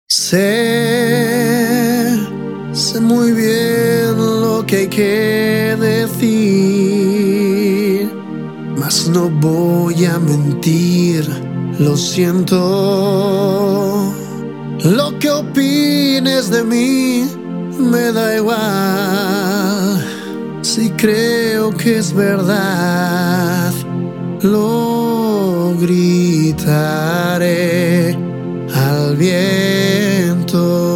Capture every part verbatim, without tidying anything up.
Sé, sé muy bien lo que hay que decir, mas no voy a mentir, lo siento. Lo que opines de mí me da igual. Si creo que es verdad, lo gritaré al viento.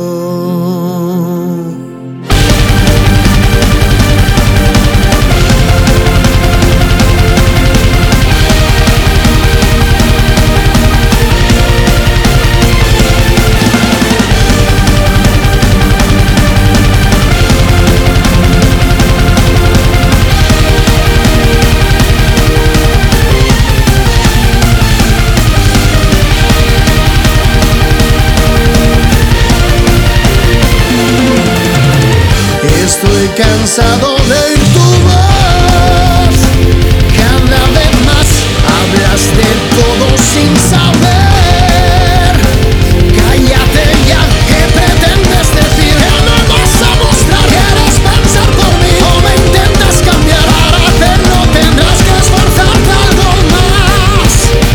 Estoy cansado de oír tu voz, cada vez más hablas de todo sin saber. Cállate ya, ¿qué pretendes decir? ¿Qué me vas a mostrar? ¿Quieres pensar por mí o me intentas cambiar? Para hacerlo tendrás que esforzarte algo más.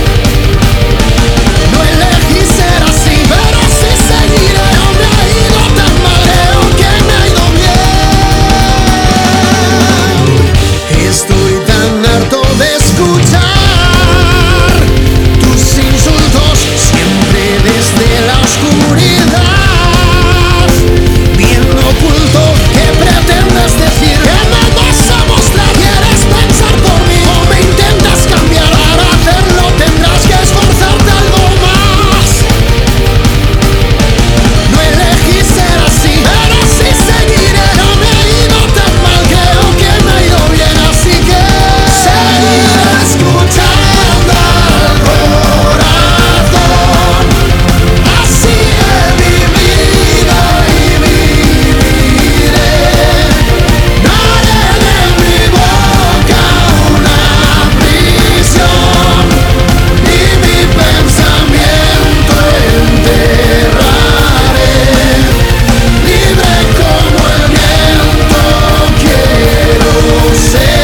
No elegí ser así, pero sí seguiré. No me ha ido tan mal, creo que me ha ido bien. Estoy tan harto de escuchar tus insultos siempre desde la oscuridad. Bien oculto, ¿qué pretendes decir? ¿Qué me vas a mostrar? ¿Quieres pensar por mí o me intentas cambiar? Para hacerlo tendrás que esforzarte algo más. No elegí ser así, pero sí seguiré. No me ha ido tan mal, creo que me ha ido bien. Así que seguiré escuchando al corazón. Así he vivido y viviré. No haré de mi boca una prisión, ni mi pensamiento enterraré. Libre como el viento quiero ser.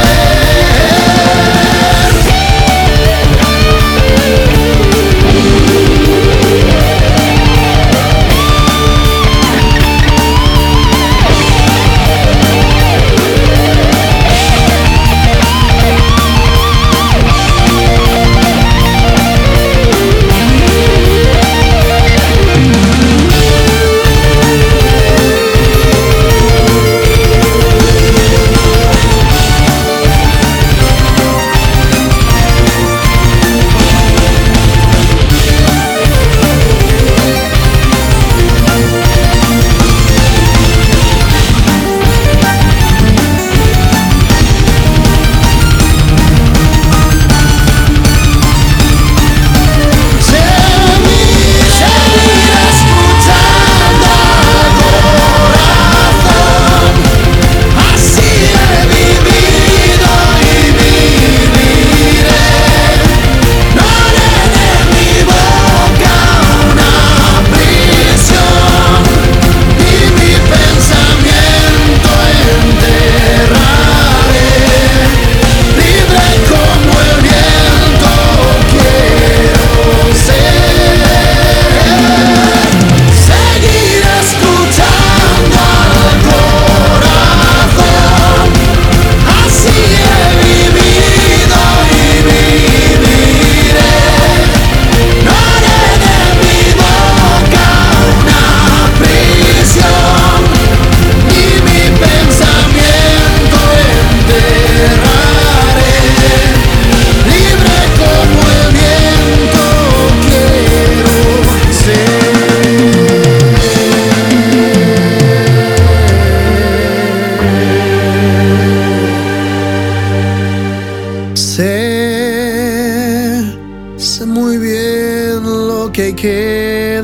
Sé, sé muy bien lo que hay que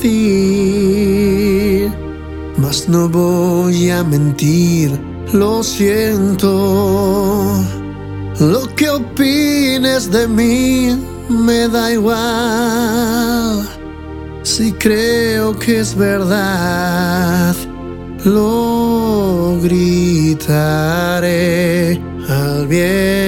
decir, mas no voy a mentir, lo siento. Lo que opines de mí me da igual. Si creo que es verdad, lo gritaré al viento.